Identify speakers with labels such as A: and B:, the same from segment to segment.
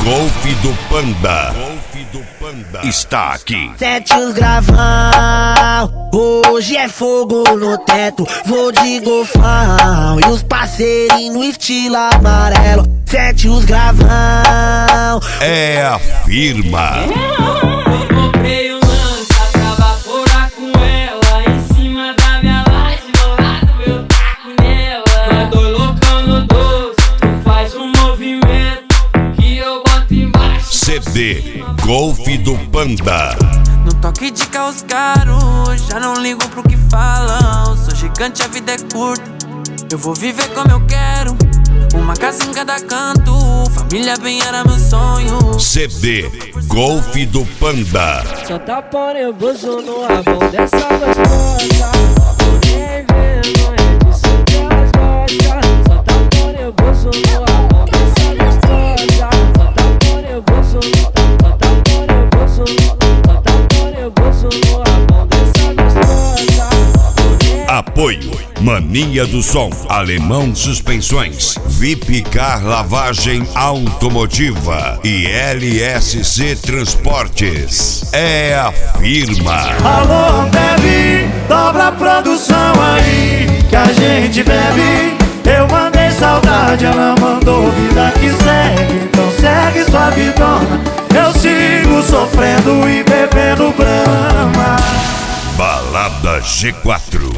A: Golf do Panda está aqui.
B: Sete os gravão, hoje é fogo no teto. Vou de golfão e os parceirinhos no estilo amarelo. Sete os gravão,
A: É a firma.
C: Comprei um lança pra vaporar com ela. Em cima da minha laje, do lado eu taco nela. Nós dois loucão no doce, tu faz um movimento que eu boto embaixo.
A: CD Golf do Panda.
D: No toque de carros caros, já não ligo pro que falam. Sou gigante, a vida é curta, eu vou viver como eu quero. Uma casa em cada canto, família bem era meu sonho.
A: CD Golf do Panda.
E: Só tá pau nervoso no rabão dessa gostosa. Ninguém vergonha disso que elas gostam. Só tá pau nervoso no rabão dessa gostosa. Só tá pau nervoso, só tá pau nervoso, só tá pau nervoso no rabão dessa gostosa.
A: Apoio Mania do Som, Alemão Suspensões, VIP Car Lavagem Automotiva e LSC Transportes. É a firma.
F: Alô, bebe, dobra a produção aí, que a gente bebe. Eu mandei saudade, ela mandou vida que segue. Então segue sua vidona, eu sigo sofrendo e bebendo brama.
A: Balada G4.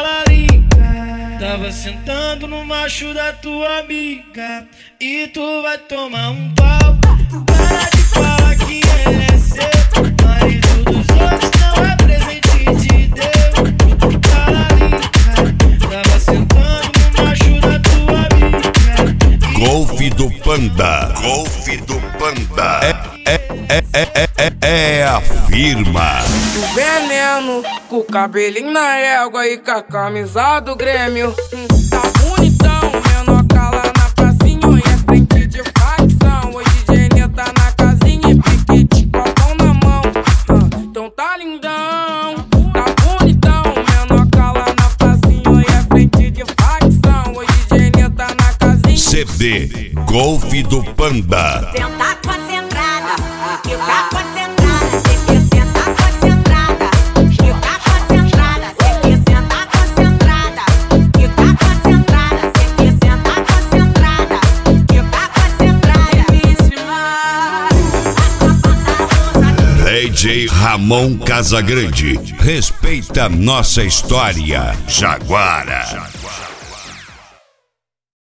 E: Tava sentando no macho da tua amiga e tu vai tomar um pau. Para de falar que ele é seu, marido dos outros não é presente de Deus. Tava sentando no macho da tua amiga.
A: Golf do Panda. Golf do Panda. É a firma.
D: O veneno, com o cabelinho na égua e com a camisa do Grêmio. Tá bonitão, menor cala na pracinha e é frente de facção. Hoje Gênia tá na casinha e piquete com a mão na mão. Então tá lindão, tá bonitão, menor cala na pracinha e é frente de facção. Hoje Gênia tá na casinha.
A: CD Golf do Panda.
G: Sentar concentrada, ficar concentrada, tem que sentar concentrada, ficar concentrada, tem que sentar concentrada, ficar concentrada, tem que sentar concentrada, ficar concentrada.
A: DJ Ramon Casagrande. Respeita nossa história, Jaguara.